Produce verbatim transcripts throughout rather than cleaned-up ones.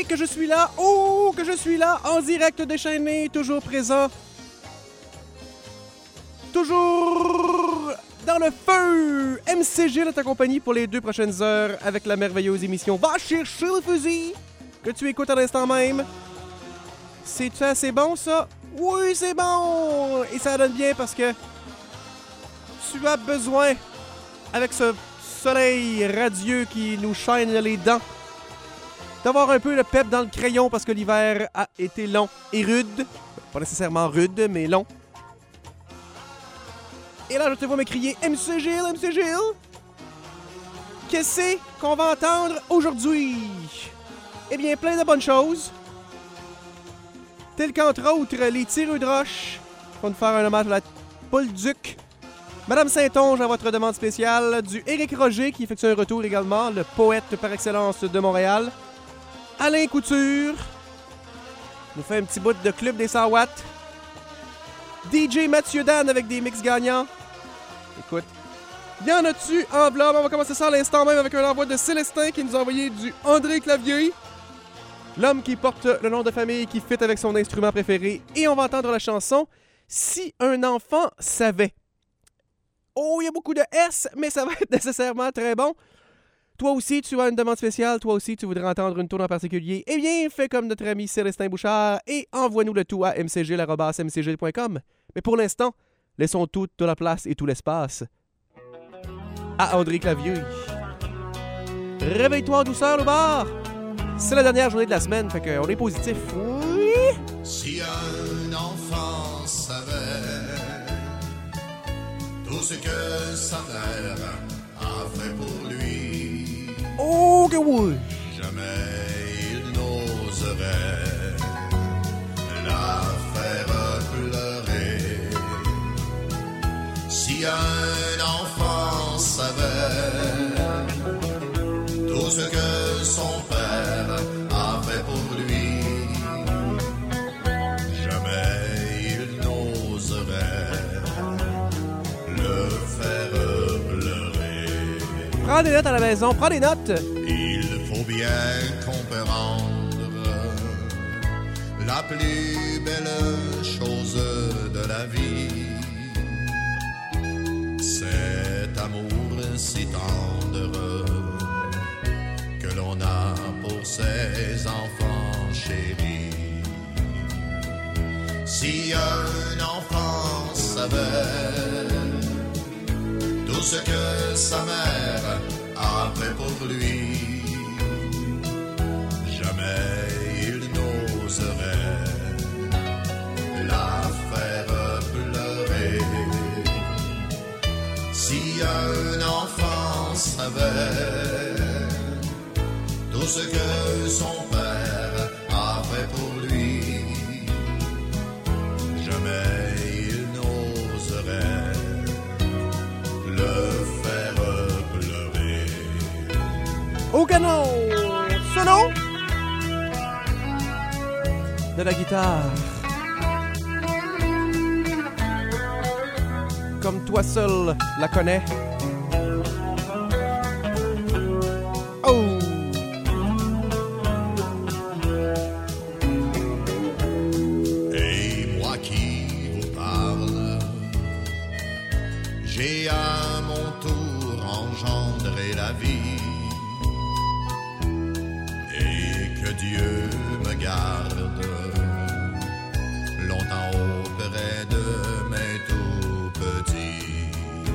Oui, que je suis là. Oh, que je suis là, en direct déchaîné, toujours présent. Toujours dans le feu. M C G est ta compagnie pour les deux prochaines heures avec la merveilleuse émission Va chercher le fusil que tu écoutes à l'instant même. C'est-tu assez bon, ça? Oui, c'est bon! Et ça donne bien parce que tu as besoin, avec ce soleil radieux qui nous chaîne les dents, d'avoir un peu le pep dans le crayon parce que l'hiver a été long et rude. Pas nécessairement rude, mais long. Et là, je te vois me crier « M C G, M C G! » Qu'est-ce qu'on va entendre aujourd'hui? Eh bien, plein de bonnes choses. Tel qu'entre autres, les tireux de roche vont nous faire un hommage à la Poule-Duc. Madame Saint-Onge à votre demande spéciale. Du Éric Roger qui effectue un retour également, le poète par excellence de Montréal. Alain Couture nous fait un petit bout de Club des cent watts. D J Mathieu Dan avec des mix gagnants. Écoute, y en a-tu en blob? On va commencer ça à l'instant même avec un envoi de Célestin qui nous a envoyé du André Clavier. L'homme qui porte le nom de famille qui fit avec son instrument préféré. Et on va entendre la chanson « Si un enfant savait ». Oh, il y a beaucoup de S, mais ça va être nécessairement très bon. Toi aussi, tu as une demande spéciale. Toi aussi, tu voudrais entendre une tourne en particulier. Eh bien, fais comme notre ami Célestin Bouchard et envoie-nous le tout à m c g arobase m c g point com. Mais pour l'instant, laissons toute la place et tout l'espace à André Clavier. Réveille-toi en douceur au bar. C'est la dernière journée de la semaine, fait qu'on est positif. Oui! Si un enfant savait tout ce que sa mère a fait pour lui, oh que oui! jamais il n'oserait la faire pleurer. Si un enfant savait tout ce que son père a fait pour lui, jamais il n'oserait le faire pleurer. Prends des notes à la maison, prends des notes! Il faut bien comprendre la plus belle chose de la vie, cet amour si tendre que l'on a pour ses enfants chéris. Si un enfant savait tout ce que sa mère a fait pour lui, jamais il n'oserait la faire pleurer. Si un enfant savait tout ce que son père a fait pour lui, jamais il n'oserait le faire pleurer. Au canon, solo de la guitare. Comme toi seul la connais. Oh! Et moi qui vous parle, j'ai à mon tour engendré la vie. Et que Dieu me garde longtemps auprès de mes tout petits.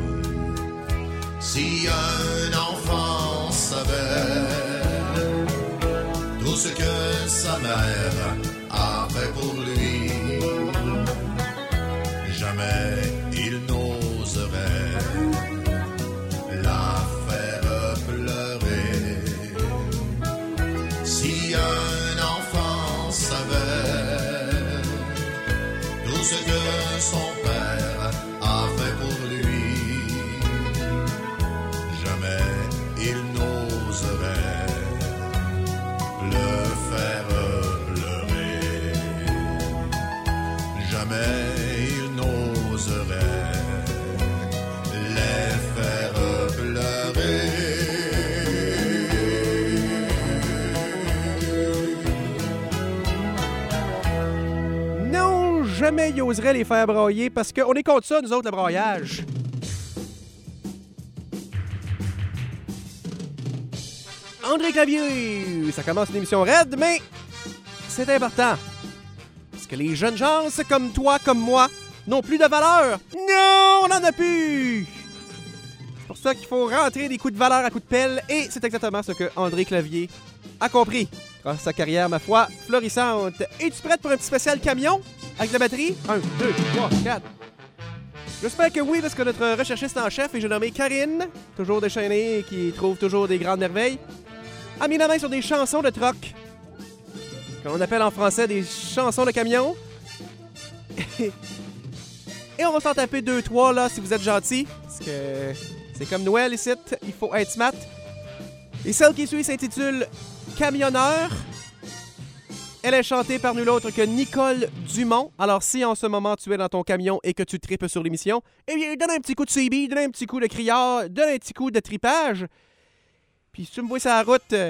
Si un enfant savait tout ce que sa mère a fait pour lui, jamais il n'oserait la faire pleurer. Si un enfant savait tout ce que son père a fait pour lui, jamais il n'oserait le faire pleurer. Jamais il n'oserait les faire pleurer. jamais il oserait les faire brailler parce qu'on est contre ça, nous autres, le braillage. André Clavier, ça commence une émission raide, mais c'est important. Parce que les jeunes gens, comme toi, comme moi, n'ont plus de valeur. Non, on n'en a plus. C'est pour ça qu'il faut rentrer des coups de valeur à coups de pelle, et c'est exactement ce que André Clavier a compris. Grâce à sa carrière, ma foi, florissante. Es-tu prête pour un petit spécial camion avec la batterie? Un, deux, trois, quatre. J'espère que oui, parce que notre recherchiste en chef, et j'ai nommé Karine, toujours déchaînée et qui trouve toujours des grandes merveilles, a mis la main sur des chansons de troc, qu'on appelle en français des chansons de camion. Et on va s'en taper deux, trois, là, si vous êtes gentils, parce que c'est comme Noël ici, il faut être smart. Et celle qui suit s'intitule « Camionneur ». Elle est chantée par nul autre que Nicole Dumont. Alors, si en ce moment tu es dans ton camion et que tu tripes sur l'émission, eh bien, donne un petit coup de C B, donne un petit coup de criard, donne un petit coup de tripage. Puis si tu me vois sur la route, euh,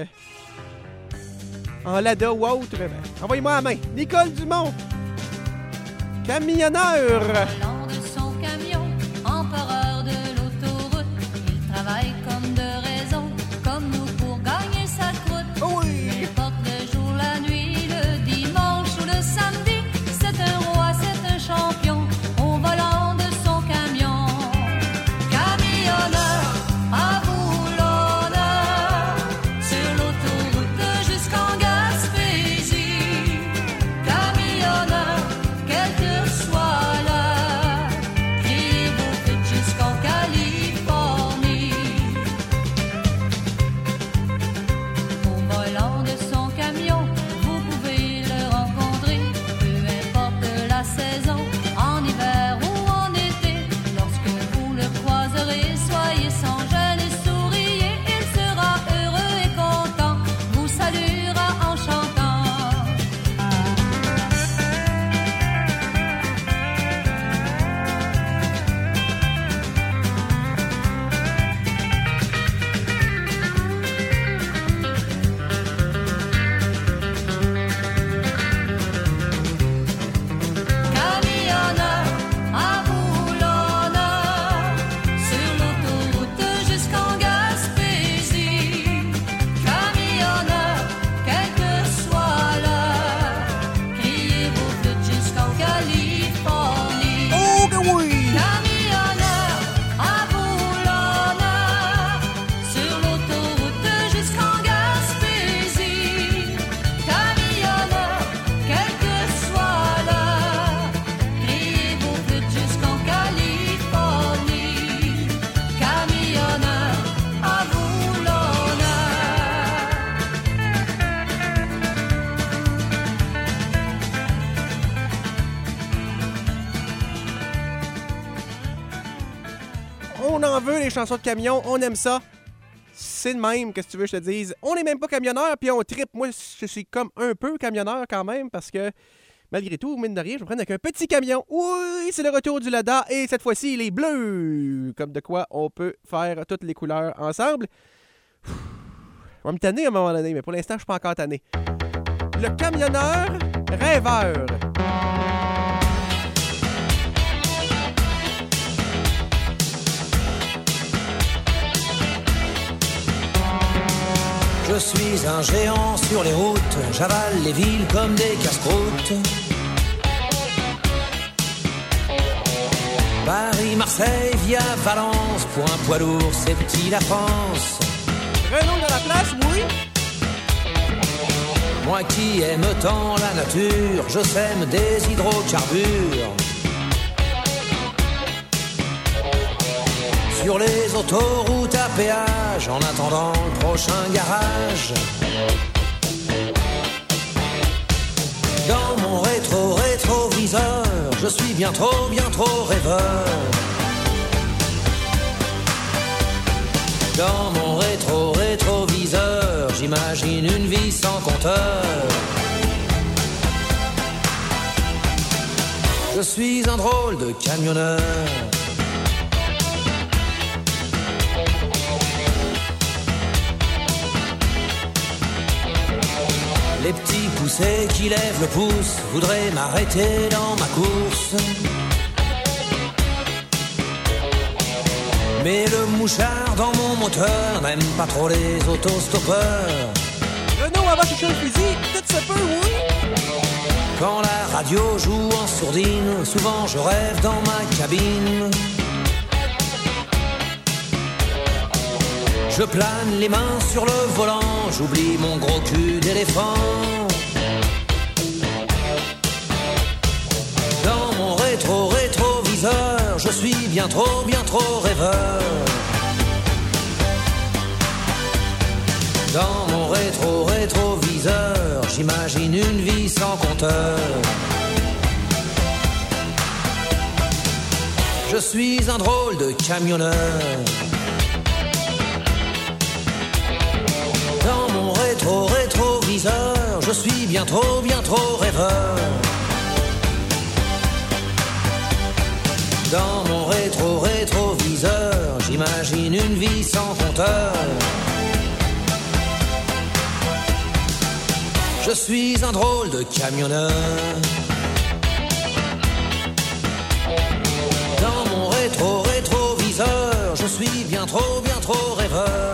en Lada ou autre, ben, envoyez-moi la main. Nicole Dumont, camionneur. Volant de son camion, empereur de l'autoroute, il travaille comme de raison, comme nous pour gagner sa croûte. Oh oui. Peu importe le jour, la nuit, le dimanche ou le samedi, c'est un roi, c'est un champion, au volant de son camion. Camionneur, à vous l'honneur, sur l'autoroute jusqu'en Gaspésie. Camionneur, quel que soit l'heure, criez vos fêtes jusqu'en Californie. Au volant de son camion, vous pouvez le rencontrer, peu importe la saison, en hiver ou en été. Lorsque vous le croiserez, soyez sans gêne et souriez, il sera heureux et content, vous saluera en chantant. Camionneur, à vous l'honneur, sur l'autoroute jusqu'en Gaspésie. Camionneur, quelle que soit l'heure, criez vos flûtes jusqu'en Californie. Oh que oui! Camionneur, à vous l'honneur, sur l'autoroute jusqu'en Gaspésie. Camionneur, quelle que soit l'heure, criez vos flûtes jusqu'en Californie. Camionneur, à vous l'honneur. On en veut les chansons de camion, on aime ça. C'est de même, qu'est-ce que tu veux que je te dise. On n'est même pas camionneur, puis on trippe. Moi, je suis comme un peu camionneur quand même, parce que malgré tout, mine de rien, je me prends avec un petit camion. Oui, c'est le retour du Lada, et cette fois-ci, il est bleu. Comme de quoi on peut faire toutes les couleurs ensemble. On va me tanner à un moment donné, mais pour l'instant, je suis pas encore tanné. Le camionneur rêveur. Je suis un géant sur les routes, j'avale les villes comme des casse-croûtes. Paris, Marseille, via Valence, pour un poids lourd, c'est petit la France. Renault dans la place, oui. Moi qui aime tant la nature, je sème des hydrocarbures. Sur les autoroutes à péage, en attendant le prochain garage. Dans mon rétro-rétroviseur, je suis bien trop, bien trop rêveur. Dans mon rétro-rétroviseur, j'imagine une vie sans compteur. Je suis un drôle de camionneur. Les petits poussé qui lève le pouce voudrait m'arrêter dans ma course. Mais le mouchard dans mon moteur n'aime pas trop les autostoppeurs. Renaud, avant de chercher le fusil, tout se peut, oui. Quand la radio joue en sourdine, souvent je rêve dans ma cabine. Je plane les mains sur le volant, j'oublie mon gros cul d'éléphant. Dans mon rétro-rétroviseur, je suis bien trop, bien trop rêveur. Dans mon rétro-rétroviseur, j'imagine une vie sans compteur. Je suis un drôle de camionneur. Dans mon rétro-rétroviseur, je suis bien trop, bien trop rêveur. Dans mon rétro-rétroviseur, j'imagine une vie sans compteur. Je suis un drôle de camionneur. Dans mon rétro-rétroviseur, je suis bien trop, bien trop rêveur.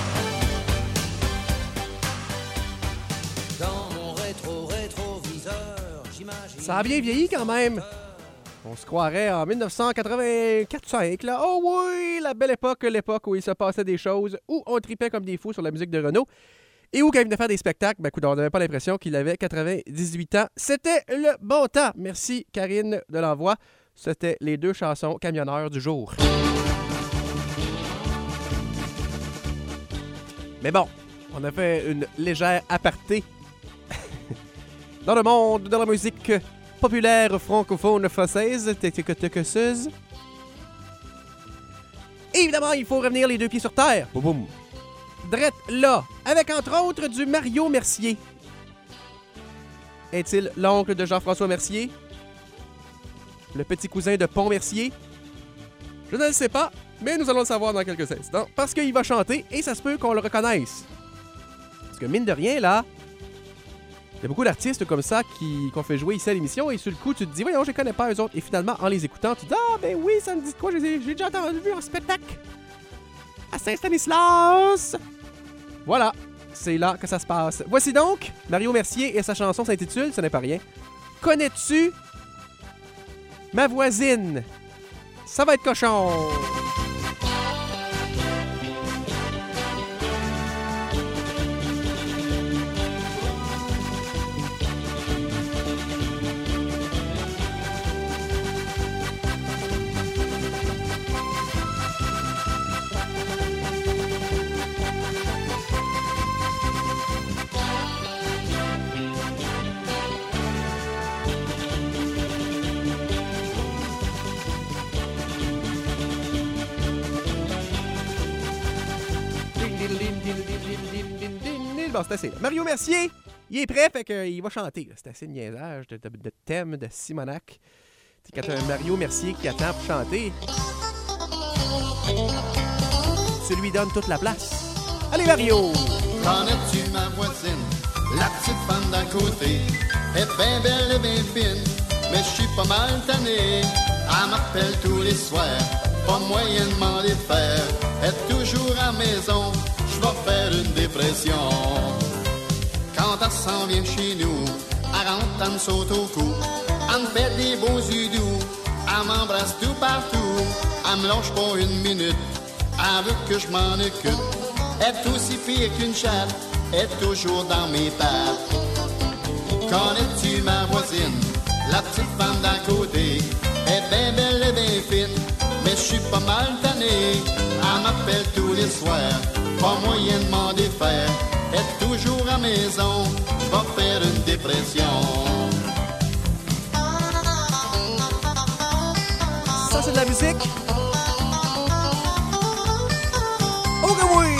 Ça a bien vieilli quand même. On se croirait en dix-neuf cent quatre-vingt-quatre cinq, là. Oh oui, la belle époque, l'époque où il se passait des choses, où on tripait comme des fous sur la musique de Renaud, et où quand il venait faire des spectacles, ben, écoute, on n'avait pas l'impression qu'il avait quatre-vingt-dix-huit ans. C'était le bon temps. Merci, Karine de l'Envoi. C'était les deux chansons camionneurs du jour. Mais bon, on a fait une légère aparté dans le monde de la musique populaire francophone française. Tétécotequeuse. Évidemment, il faut revenir les deux pieds sur terre. Boum boum. Drette là, avec entre autres du Mario Mercier. Est-il l'oncle de Jean-François Mercier? Le petit cousin de Pont Mercier? Je ne le sais pas, mais nous allons le savoir dans quelques instants, parce qu'il va chanter et ça se peut qu'on le reconnaisse. Parce que mine de rien, là, il y a beaucoup d'artistes comme ça qui, qu'on fait jouer ici à l'émission et sur le coup, tu te dis, voyons, je les connais pas eux autres. Et finalement, en les écoutant, tu te dis, ah, ben oui, ça me dit quoi, j'ai, j'ai déjà entendu en spectacle à Saint-Stanislas. Voilà, c'est là que ça se passe. Voici donc Mario Mercier et sa chanson s'intitule, ce n'est pas rien, Connais-tu ma voisine? Ça va être cochon. Bon, c'est assez. Mario Mercier, il est prêt, fait qu'il va chanter. C'est assez de niaisage, de, de, de thème de Simonac. C'est quand t'as un Mario Mercier qui attend pour chanter, tu lui donnes toute la place. Allez, Mario! Connais-tu ma voisine, la petite femme d'à côté? Elle est bien belle et bien fine, mais je suis pas mal tanné. Elle m'appelle tous les soirs, pas moyen de m'en défaire. Elle est toujours à la maison, je vais faire une dépression. Quand elle s'en vient chez nous, elle rentre, elle me saute au cou. Elle me fait des beaux yeux doux, elle m'embrasse tout partout. Elle me lâche pas une minute, elle veut que je m'en occupe. Elle est aussi pire qu'une chatte, elle est toujours dans mes pattes. Connais-tu ma voisine, la petite femme d'à côté? Elle est bien belle et bien fine, mais je suis pas mal tanné. Elle m'appelle tous les soirs, pas moyen de m'en défaire. Elle est toujours à la maison, je vais faire une dépression. Ça, c'est de la musique. Oh que oui!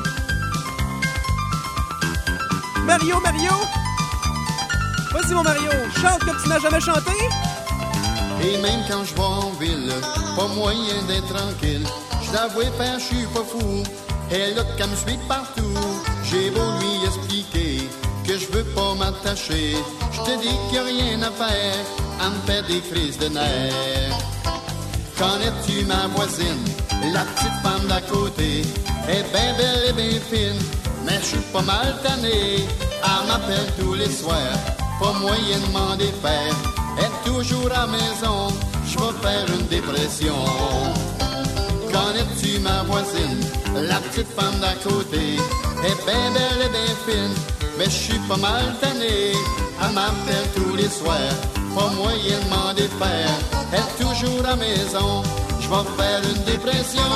Mario, Mario! Vas-y, mon Mario, chante comme tu n'as jamais chanté! Et même quand je vais en ville, pas moyen d'être tranquille. Je l'avoue, père, je suis pas fou. Elle a qu'à me suivre partout. J'ai beau lui expliquer que je veux pas m'asseoir. attaché. Je te dis qu'il n'y a rien à faire, à me faire des crises de nerfs. Connais-tu ma voisine, la petite femme d'à côté? Elle est bien belle et bien fine, mais je suis pas mal tanné. Elle m'appelle tous les soirs, pas moyen de m'en défaire. Elle est toujours à la maison, je vais faire une dépression. Connais-tu ma voisine, la petite femme d'à côté? Elle est bien belle et bien fine, mais je suis pas mal tanné. Elle m'appelle tous les soirs, pas moyen de m'en défaire. Elle est toujours à la maison, je vais faire une dépression.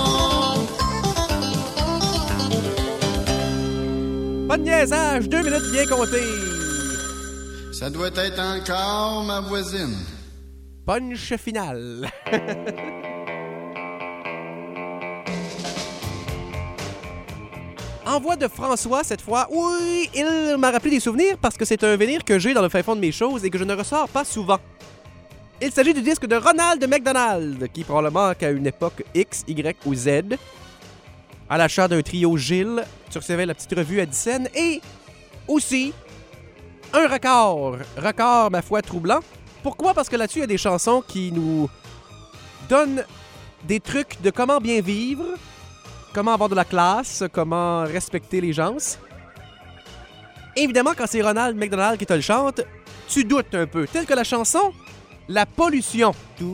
Pas de niaisage, deux minutes bien comptées. Ça doit être encore ma voisine. Punch final. Envoi de François cette fois. Oui, il m'a rappelé des souvenirs parce que c'est un venir que j'ai dans le fin fond de mes choses et que je ne ressors pas souvent. Il s'agit du disque de Ronald McDonald, qui probablement qu'à une époque X, Y ou Z, à l'achat d'un trio Gilles, tu recevais la petite revue Addison et aussi un record, record ma foi troublant. Pourquoi? Parce que là-dessus, il y a des chansons qui nous donnent des trucs de comment bien vivre, comment avoir de la classe, comment respecter les gens. Évidemment, quand c'est Ronald McDonald qui te le chante, tu doutes un peu, tel que la chanson La Pollution.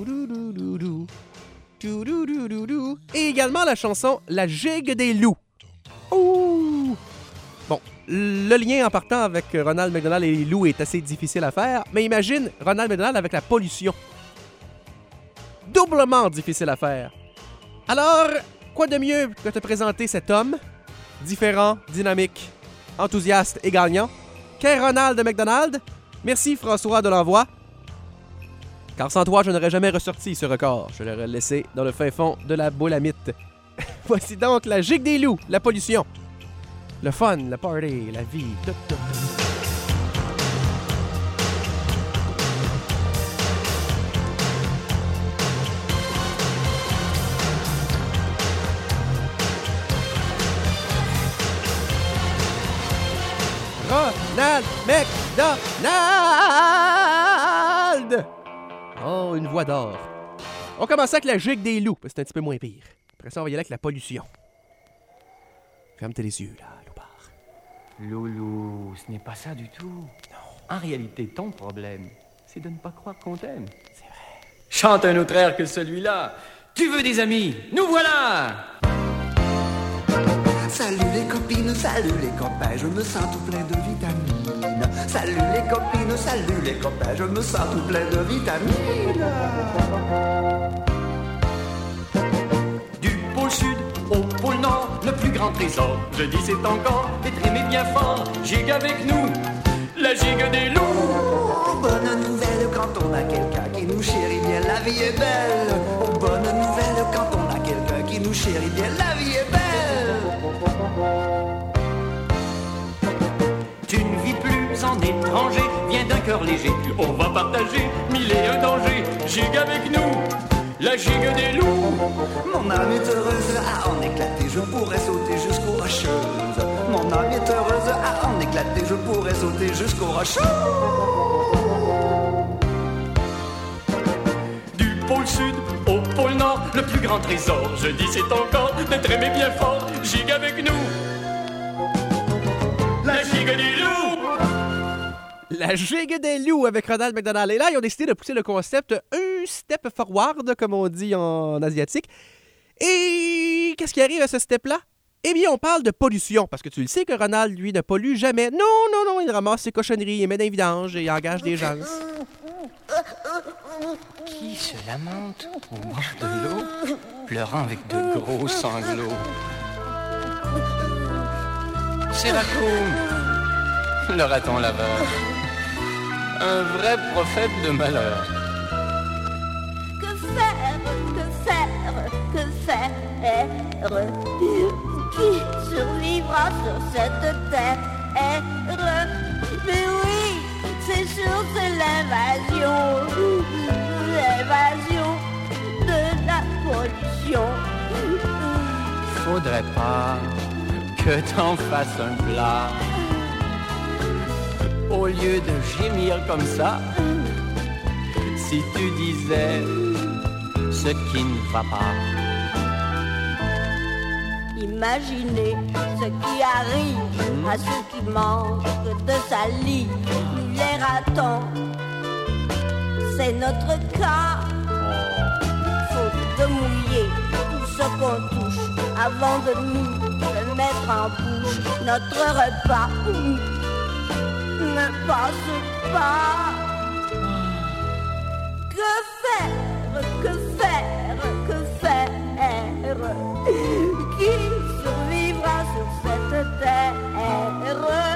Et également la chanson La Gigue des loups. Ouh! Bon, le lien en partant avec Ronald McDonald et les loups est assez difficile à faire, mais imagine Ronald McDonald avec la pollution. Doublement difficile à faire. Alors, quoi de mieux que te présenter cet homme, différent, dynamique, enthousiaste et gagnant, qu'est Ronald McDonald? Merci François de l'envoi. Car sans toi, je n'aurais jamais ressorti ce record. Je l'aurais laissé dans le fin fond de la boule à mythe. Voici donc La Gigue des loups, la pollution. Le fun, le party, la vie, tout, tout, tout. Ronald McDonald! Oh, une voix d'or. On commence avec La Gigue des loups, c'est un petit peu moins pire. Après ça, on va y aller avec la pollution. Ferme tes les yeux, là, Loupard. Loulou, ce n'est pas ça du tout. Non. En réalité, ton problème, c'est de ne pas croire qu'on t'aime. C'est vrai. Chante un autre air que celui-là. Tu veux des amis? Nous voilà! Salut les copines, salut les copains, je me sens tout plein de vitamines. Salut les copines, salut les copains, je me sens tout plein de vitamines. Du pôle sud au pôle nord, le plus grand trésor, je dis c'est encore d'être aimé bien fort. Gigue avec nous, la gigue des loups. Oh, bonne nouvelle quand on a quelqu'un qui nous chérit bien, la vie est belle. Oh, bonne nouvelle quand on a quelqu'un qui nous chérit bien, la vie est belle. Tu ne vis plus en étranger, viens d'un cœur léger. On va partager mille et un dangers. Gigue avec nous, la gigue des loups. Mon âme est heureuse à en éclater, je pourrais sauter jusqu'aux rocheuses. Mon âme est heureuse à en éclater, je pourrais sauter jusqu'aux rocheuses. Du pôle sud au pôle nord, le plus grand trésor, je dis c'est encore d'être aimé bien fort. Gigue avec nous, la gigue des loups. La Gigue des loups avec Ronald McDonald. Et là, ils ont décidé de pousser le concept un step forward, comme on dit en asiatique. Et qu'est-ce qui arrive à ce step-là? Eh bien, on parle de pollution, parce que tu le sais que Ronald, lui, ne pollue jamais. Non, non, non, il ramasse ses cochonneries, il met dans les vidanges et il engage des gens. Qui se lamente au bord de l'eau, pleurant avec de gros sanglots? C'est Raccoon, le raton laveur, un vrai prophète de malheur. Que faire, que faire, que faire? Qui survivra sur cette terre? Mais oui, c'est sûr, c'est l'invasion, l'invasion de la pollution. Faudrait pas que t'en fasses un plat. au lieu de gémir comme ça, si tu disais ce qui ne va pas. Imaginez ce qui arrive à ceux qui manquent de salive. Les ratons, c'est notre cas. Faut de mouiller tout ce qu'on touche avant de nous le mettre en bouche. Notre repas ne passe pas. Que faire, que faire, que faire? Qui survivra sur cette terre?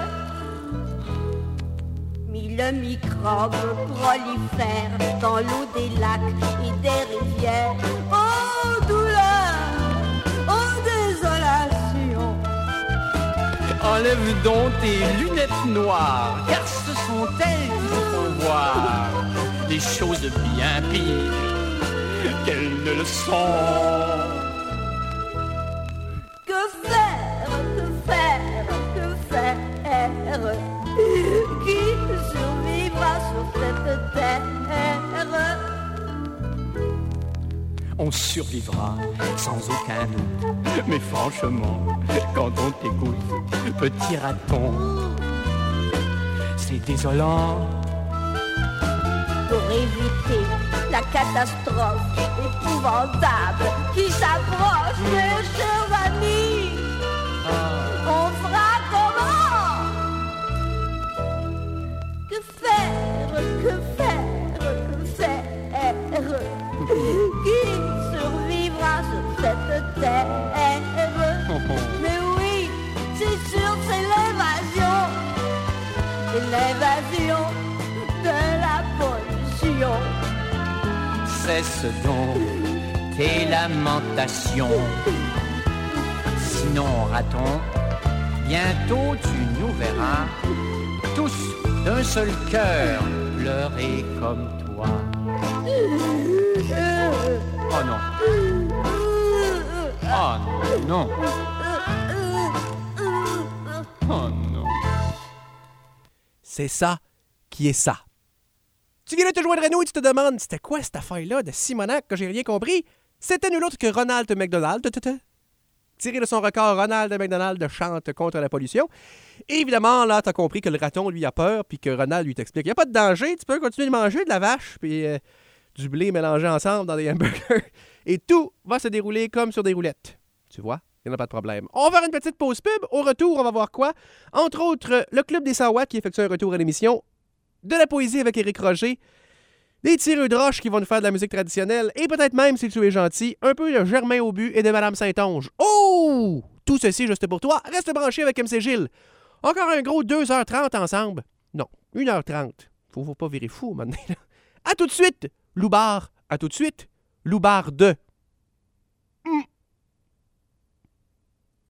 Mille microbes prolifèrent dans l'eau des lacs et des rivières. Oh douleur, oh désolation. Enlève donc tes lunettes noires, car ce sont elles qui te font voir des choses bien pires qu'elles ne le sont. Que faire, que faire, que faire? Qui survivra sur cette terre? On survivra sans aucun doute. Mais franchement, quand on t'écoute, petit raton, c'est désolant. Pour éviter la catastrophe épouvantable qui s'approche, mes chers amis, on fera comment? Que faire, que faire, que faire? Qui survivra sur cette terre? Mais oui, c'est sûr, c'est l'évasion. C'est l'évasion de la pollution. Cesse donc tes lamentations. Sinon, raton, bientôt tu nous verras tous d'un seul cœur pleurer comme toi. Oh non. Oh non. Oh non. C'est ça qui est ça. Tu viens de te joindre à nous et tu te demandes c'était quoi cette affaire-là de Simonac que j'ai rien compris? C'était nul autre que Ronald McDonald. Tiré de son record, Ronald McDonald chante contre la pollution. Et évidemment, là, t'as compris que le raton, lui, a peur, puis que Ronald lui t'explique il n'y a pas de danger, tu peux continuer de manger de la vache, puis euh, du blé mélangé ensemble dans des hamburgers. Et tout va se dérouler comme sur des roulettes. Tu vois? Il n'y en a pas de problème. On va faire une petite pause pub. Au retour, on va voir quoi? Entre autres, le Club des cent watts qui effectue un retour à l'émission, de la poésie avec Éric Roger, des tireux de roche qui vont nous faire de la musique traditionnelle, et peut-être même, si tu es gentil, un peu de Germain Aubu et de Madame Saint-Onge. Oh! Tout ceci juste pour toi. Reste branché avec M C Gilles. Encore un gros deux heures trente ensemble. Non, une heure trente. Faut, faut pas virer fou maintenant. À tout de suite, Loubar. À tout de suite, Loubar deux. Mm.